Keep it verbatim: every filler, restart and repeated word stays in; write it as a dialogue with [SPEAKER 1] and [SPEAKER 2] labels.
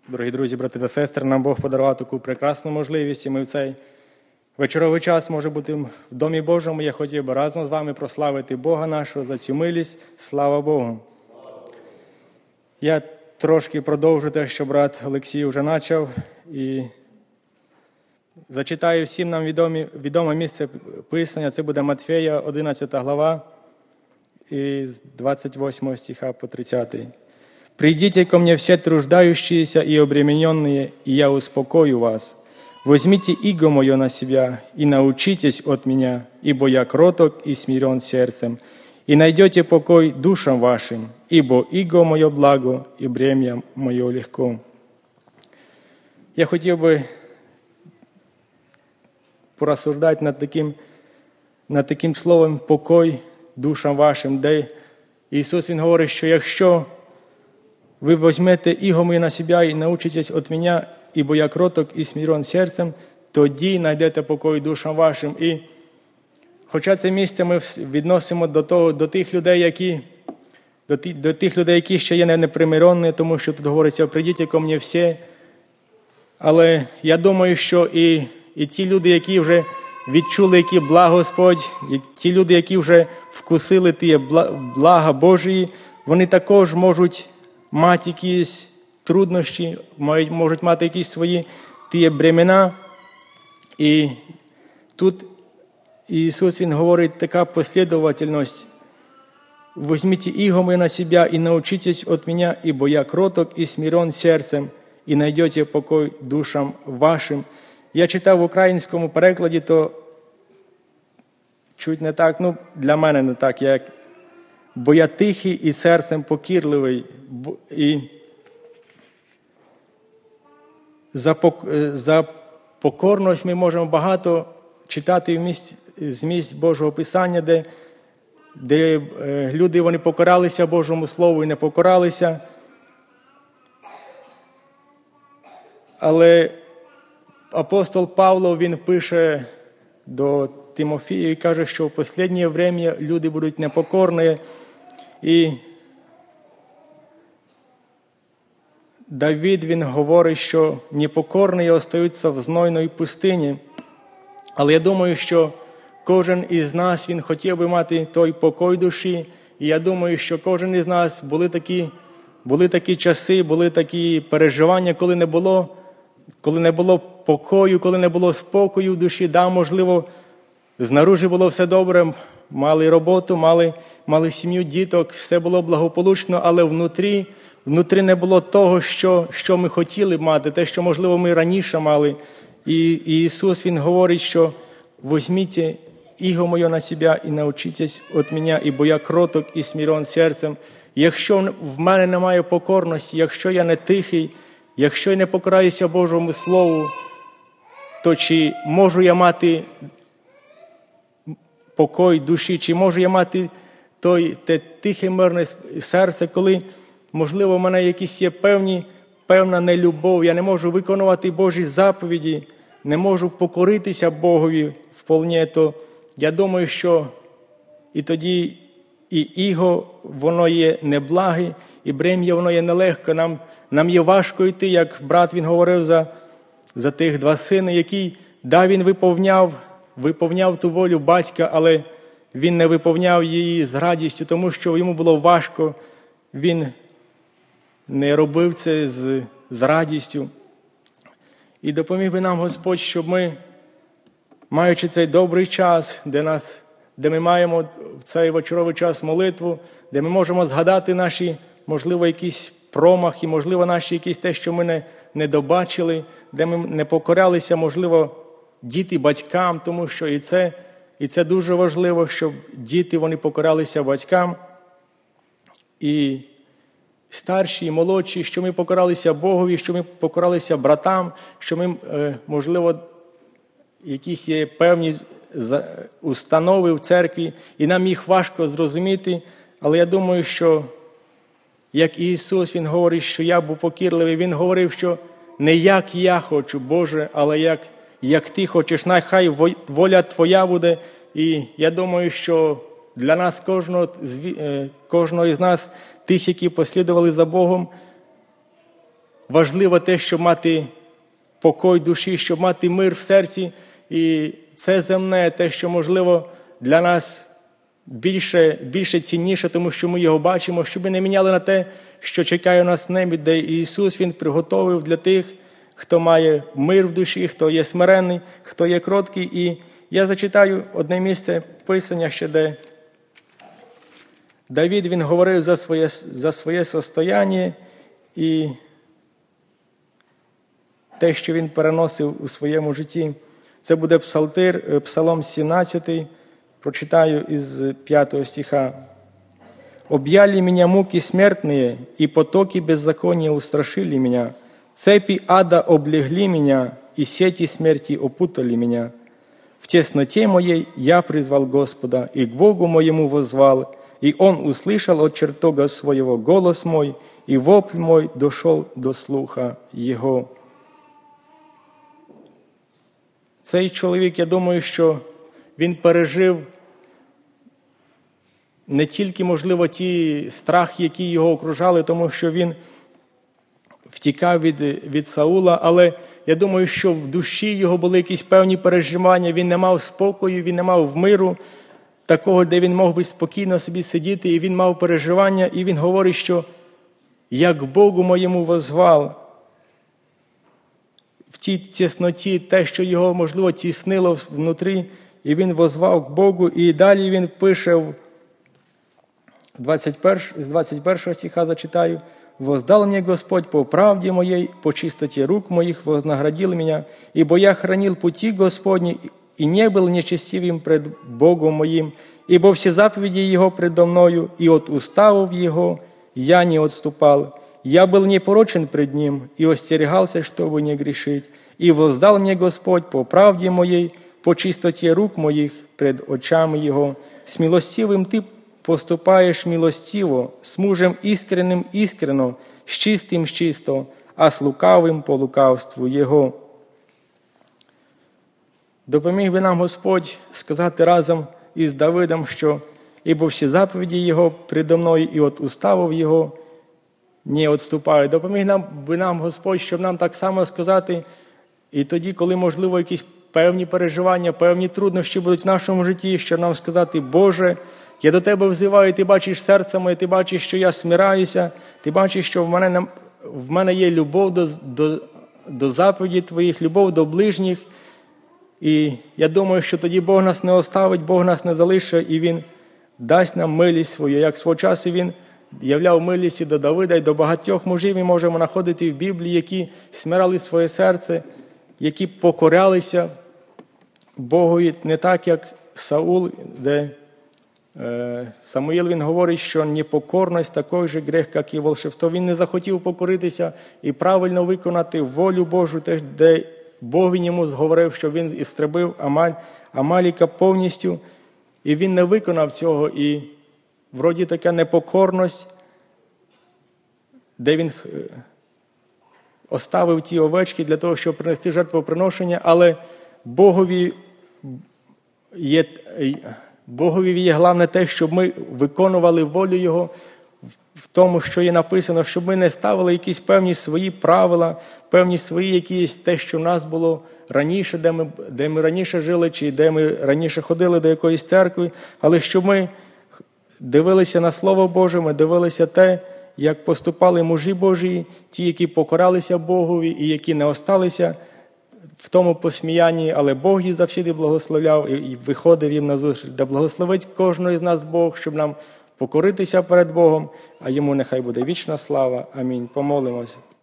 [SPEAKER 1] Дорогі друзі, брати та сестри, нам Бог подарував таку прекрасну можливість, і ми в цей вечоровий час можемо бути в Домі Божому. Я хотів би разом з вами прославити Бога нашого за цю милість. Слава Богу! Я трошки продовжу те, що брат Олексій вже почав, і зачитаю всім нам відомі, відоме місце Писання. Це буде Матфея, одинадцята глава, із двадцять восьмого стиха по тридцятий. «Придите ко мне все труждающиеся и обремененные, и я успокою вас. Возьмите иго мое на себя и научитесь от меня, ибо я кроток и смирен сердцем, и найдете покой душам вашим, ибо иго мое благо, и бремя мое легко». Я хотів би порозсуждати над таким, над таким словом «покой душам вашим», де Ісус, Він говорить, що якщо ви візьмете іго моє на себе і научитесь від мене, ібо я кроток і смирен серцем, тоді знайдете покой душам вашим. І хоча це місце ми відносимо до того, до тих людей, які до тих, до тих людей, які ще є непримиренні, тому що тут говориться «прийдіть ко мені всі», але я думаю, що і, і ті люди, які вже відчули, які благ Господь, і ті люди, які вже вкусили ті блага Божії, вони також можуть мати якісь труднощі, можуть мати якісь свої ті бремена. І тут Ісус, Він говорить, така послідовательність. «Возьмите иго мое на себя и научитесь от меня, ибо я кроток и смирен сердцем, и найдете покой душам вашим». Я читав в українському перекладі, то чуть не так, ну, для мене не так, як «бо я тихий і серцем покірливий». І за, за покорність ми можемо багато читати в місць, з місць Божого Писання, де, де люди вони покоралися Божому Слову і не покоралися. Але апостол Павло, він пише до Тимофія і каже, що в останнє время люди будуть непокорні. І Давид, він говорить, що непокорні остаються в знойній пустині. Але я думаю, що кожен із нас, він хотів би мати той покой душі. І я думаю, що кожен із нас були такі, були такі часи, були такі переживання, коли не було, коли не було покою, коли не було спокою в душі. Да, можливо, знаружи було все добре, мали роботу, мали, мали сім'ю, діток, все було благополучно, але внутрі, внутрі не було того, що, що ми хотіли б мати, те, що, можливо, ми раніше мали. І, і Ісус, Він говорить, що «Возьмите іго моє на себе і научитесь от мене, ібо я кроток і смирен серцем». Якщо в мене немає покорності, якщо я не тихий, якщо я не покораюся Божому Слову, то чи можу я мати покой душі, чи можу я мати той, те тихе, мирне серце, коли, можливо, в мене якісь є певні, певна нелюбов, я не можу виконувати Божі заповіді, не можу покоритися Богові вполне, то я думаю, що і тоді і іго, воно є неблаге, і брем'я, воно є нелегко. Нам, нам є важко йти, як брат, він говорив за, за тих два сини, які, да, він виповняв, виповняв ту волю батька, але він не виповняв її з радістю, тому що йому було важко, він не робив це з, з радістю. І допоміг би нам Господь, щоб ми, маючи цей добрий час, де, нас, де ми маємо в цей вечоровий час молитву, де ми можемо згадати наші, можливо, якісь промахи, можливо, наші якісь те, що ми не, не добачили, де ми не покорялися, можливо, діти батькам, тому що і це, і це дуже важливо, щоб діти, вони покорялися батькам. І старші, і молодші, що ми покоралися Богові, що ми покоралися братам, що ми, можливо, якісь є певні установи в церкві, і нам їх важко зрозуміти, але я думаю, що як Ісус, Він говорить, що я був покірливий, Він говорив, що не як я хочу, Боже, але як, як Ти хочеш, нехай воля Твоя буде. І я думаю, що для нас, кожного, кожного із нас, тих, які послідували за Богом, важливо те, щоб мати покой душі, щоб мати мир в серці. І це земне, те, що, можливо, для нас більше, більше цінніше, тому що ми його бачимо, щоб не міняли на те, що чекає нас в небі, де Ісус, Він приготовив для тих, хто має мир в душі, хто є смиренний, хто є кроткий. І я зачитаю одне місце Писання, ще де Давид, він говорив за своє, за своє состояння і те, що він переносив у своєму житті. Це буде Псалтир, Псалом сімнадцятий, прочитаю із п'ятого стиха. «Объяли меня муки смертные, и потоки беззакония устрашили меня. Цепи ада облегли меня, и сети смерти опутали меня. В тесноте моей я призвал Господа, и к Богу моему воззвал, и Он услышал от чертога своего голос мой, и вопль мой дошел до слуха Его». Цей чоловік, я думаю, що він пережив не тільки, можливо, ті страхи, які його окружали, тому що він втікав від, від Саула, але я думаю, що в душі його були якісь певні переживання, він не мав спокою, він не мав миру, такого, де він мог би спокійно собі сидіти, і він мав переживання, і він говорить, що «як Богу моєму воззвав», в тій тісноті, те, що його, можливо, тіснило внутрі, і він воззвав к Богу, і далі він пише в двадцять першого, з двадцять першого стиха зачитаю: «Воздал мне Господь по правде моей, по чистоте рук моих вознаградил меня, ибо я хранил пути Господни и не был нечестивым пред Богом моим, ибо все заповеди Его предо мною, и от уставов Его я не отступал. Я был непорочен пред Ним и остерегался, чтобы не грешить. И воздал мне Господь по правде моей, по чистоте рук моих пред очами Его. С милостивым Ты поступаешь милостиво, с мужем искренним искренно, с чистым чисто, а с лукавым по лукавству Його». Допоміг би нам Господь сказати разом із Давидом, що «Ібо всі заповіді Його предо мною, і от уставов Його не відступаю». Допоміг нам би нам Господь, щоб нам так само сказати, і тоді, коли, можливо, якісь певні переживання, певні труднощі будуть в нашому житті, щоб нам сказати: «Боже, я до Тебе взиваю, Ти бачиш серце моє, Ти бачиш, що я смираюся, Ти бачиш, що в мене, в мене є любов до, до, до заповідей Твоїх, любов до ближніх». І я думаю, що тоді Бог нас не оставить, Бог нас не залишить, і Він дасть нам милість свою. Як свого часу Він являв милість і до Давида, і до багатьох мужів ми можемо знаходити в Біблії, які смирали своє серце, які покорялися Богові, не так, як Саул, де е, Самуїл, він говорить, що непокорність такий же гріх, як і волшебство. Він не захотів покоритися і правильно виконати волю Божу, де Бог він йому говорив, що він істребив Амаль, Амаліка повністю, і він не виконав цього, і вроді така непокорність, де він оставив ті овечки для того, щоб принести жертвоприношення, але Богові є, Богові є головне те, щоб ми виконували волю Його в тому, що є написано, щоб ми не ставили якісь певні свої правила, певні свої якісь те, що в нас було раніше, де ми, де ми раніше жили, чи де ми раніше ходили до якоїсь церкви, але щоб ми дивилися на Слово Боже, ми дивилися те, як поступали мужі Божі, ті, які покоралися Богові і які не осталися в тому посміянні, але Бог їх завжди благословляв і виходив їм на зустріч. Да благословить кожного із нас Бог, щоб нам покоритися перед Богом, а Йому нехай буде вічна слава. Амінь. Помолимося.